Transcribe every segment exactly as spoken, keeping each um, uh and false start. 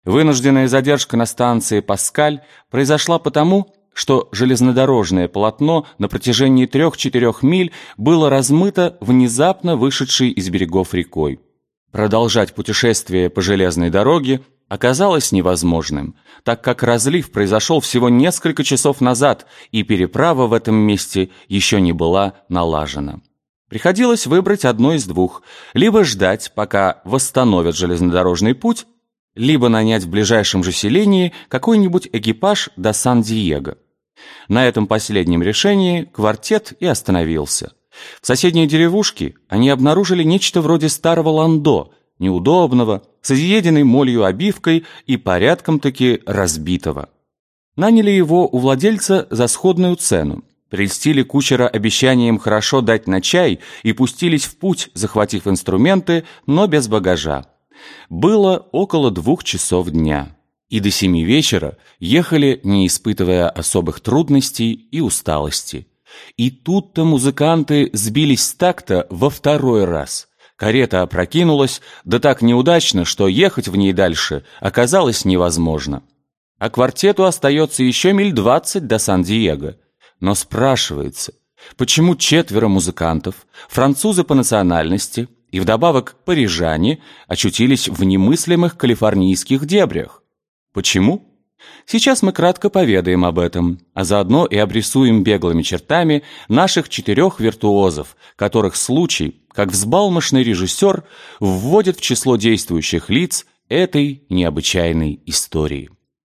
Вынужденная задержка на станции Паскаль произошла потому, что железнодорожное полотно на протяжении трех-четырех миль было размыто внезапно вышедшей из берегов рекой. Продолжать путешествие по железной дороге оказалось невозможным, так как разлив произошел всего несколько часов назад, и переправа в этом месте еще не была налажена. Приходилось выбрать одно из двух: либо ждать, пока восстановят железнодорожный путь, либо нанять в ближайшем же селении какой-нибудь экипаж до Сан-Диего. На этом последнем решении квартет и остановился. В соседней деревушке они обнаружили нечто вроде старого ландо, неудобного, с изъеденной молью обивкой и порядком-таки разбитого. Наняли его у владельца за сходную цену, прельстили кучера обещанием хорошо дать на чай и пустились в путь, захватив инструменты, но без багажа. Было около двух часов дня, и до семи вечера ехали, не испытывая особых трудностей и усталости. И тут-то музыканты сбились с такта во второй раз. Карета опрокинулась, да так неудачно, что ехать в ней дальше оказалось невозможно. А квартету остается еще миль двадцать до Сан-Диего. Но спрашивается, почему четверо музыкантов, французы по национальности и вдобавок парижане, очутились в немыслимых калифорнийских дебрях? Почему? Сейчас мы кратко поведаем об этом, а заодно и обрисуем беглыми чертами наших четырех виртуозов, которых случай, как взбалмошный режиссер, вводит в число действующих лиц этой необычайной истории.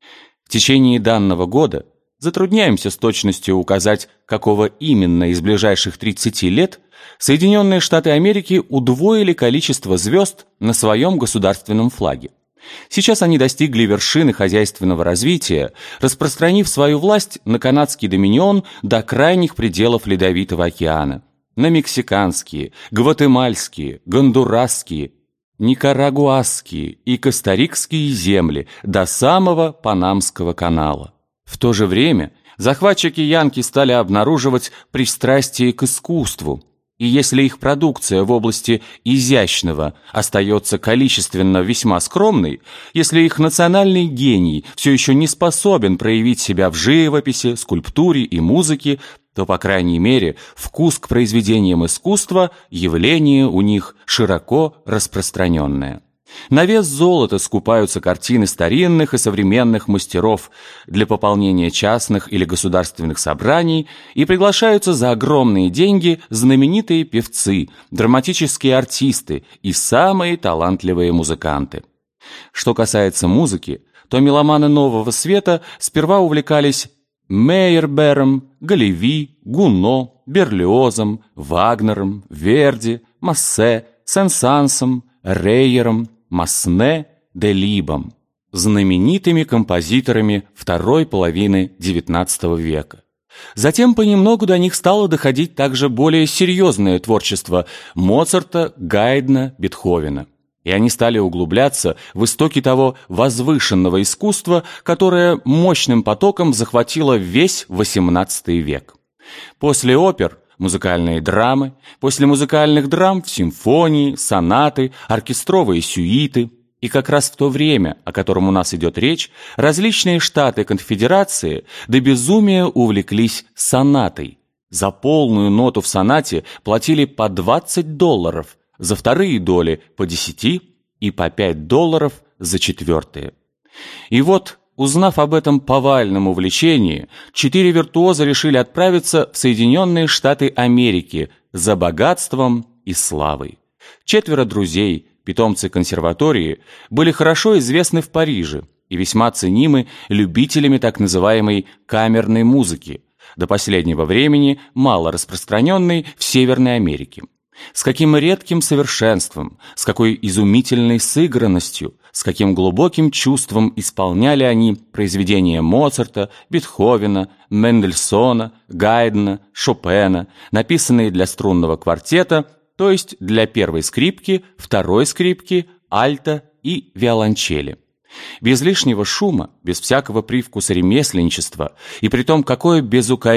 В течение данного года затрудняемся с точностью указать, какого именно из ближайших тридцати лет Соединенные Штаты Америки удвоили количество звезд на своем государственном флаге. Сейчас они достигли вершины хозяйственного развития, распространив свою власть на канадский доминион до крайних пределов Ледовитого океана, на мексиканские, гватемальские, гондурасские, никарагуасские и костарикские земли до самого Панамского канала. В то же время захватчики янки стали обнаруживать пристрастие к искусству, и если их продукция в области изящного остается количественно весьма скромной, если их национальный гений все еще не способен проявить себя в живописи, скульптуре и музыке, то, по крайней мере, вкус к произведениям искусства – явление у них широко распространенное. На вес золота скупаются картины старинных и современных мастеров для пополнения частных или государственных собраний, и приглашаются за огромные деньги знаменитые певцы, драматические артисты и самые талантливые музыканты. Что касается музыки, то меломаны нового света сперва увлекались Мейербером, Галеви, Гуно, Берлиозом, Вагнером, Верди, Массе, Сен-Сансом, Рейером, Масне, Делибом, знаменитыми композиторами второй половины девятнадцатого века. Затем понемногу до них стало доходить также более серьезное творчество Моцарта, Гайдна, Бетховена. И они стали углубляться в истоки того возвышенного искусства, которое мощным потоком захватило весь восемнадцатый век. После опер – музыкальные драмы, после музыкальных драм – симфонии, сонаты, оркестровые сюиты. И как раз в то время, о котором у нас идет речь, различные штаты конфедерации до безумия увлеклись сонатой. За полную ноту в сонате платили по двадцать долларов, за вторые доли по десяти и по пять долларов за четвертые. И вот, узнав об этом повальном увлечении, четыре виртуоза решили отправиться в Соединенные Штаты Америки за богатством и славой. Четверо друзей, питомцы консерватории, были хорошо известны в Париже и весьма ценимы любителями так называемой камерной музыки, до последнего времени мало распространенной в Северной Америке. С каким редким совершенством, с какой изумительной сыгранностью, с каким глубоким чувством исполняли они произведения Моцарта, Бетховена, Мендельсона, Гайдна, Шопена, написанные для струнного квартета, то есть для первой скрипки, второй скрипки, альта и виолончели. Без лишнего шума, без всякого привкуса ремесленничества, и притом какое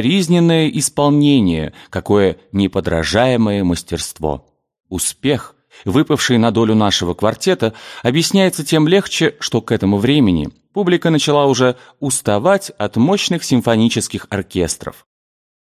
безукоризненное исполнение, какое неподражаемое мастерство. Успех, выпавший на долю нашего квартета, объясняется тем легче, что к этому времени публика начала уже уставать от мощных симфонических оркестров.